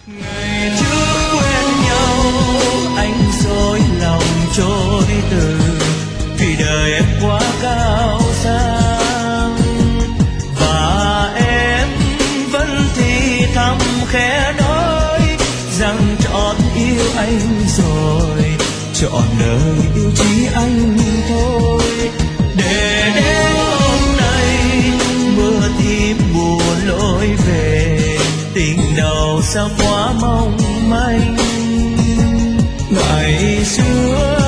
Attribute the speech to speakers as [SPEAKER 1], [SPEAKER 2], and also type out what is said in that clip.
[SPEAKER 1] Ngày trước quen nhau anh dối lòng trôi từ, vì đời em quá cao sang và em vẫn thì thầm khẽ nói rằng chọn yêu anh rồi, chọn đời yêu chỉ anh thôi. Để đến hôm nay mưa tím buồn lối về, tình đầu sao quá mong manh. Ngày xưa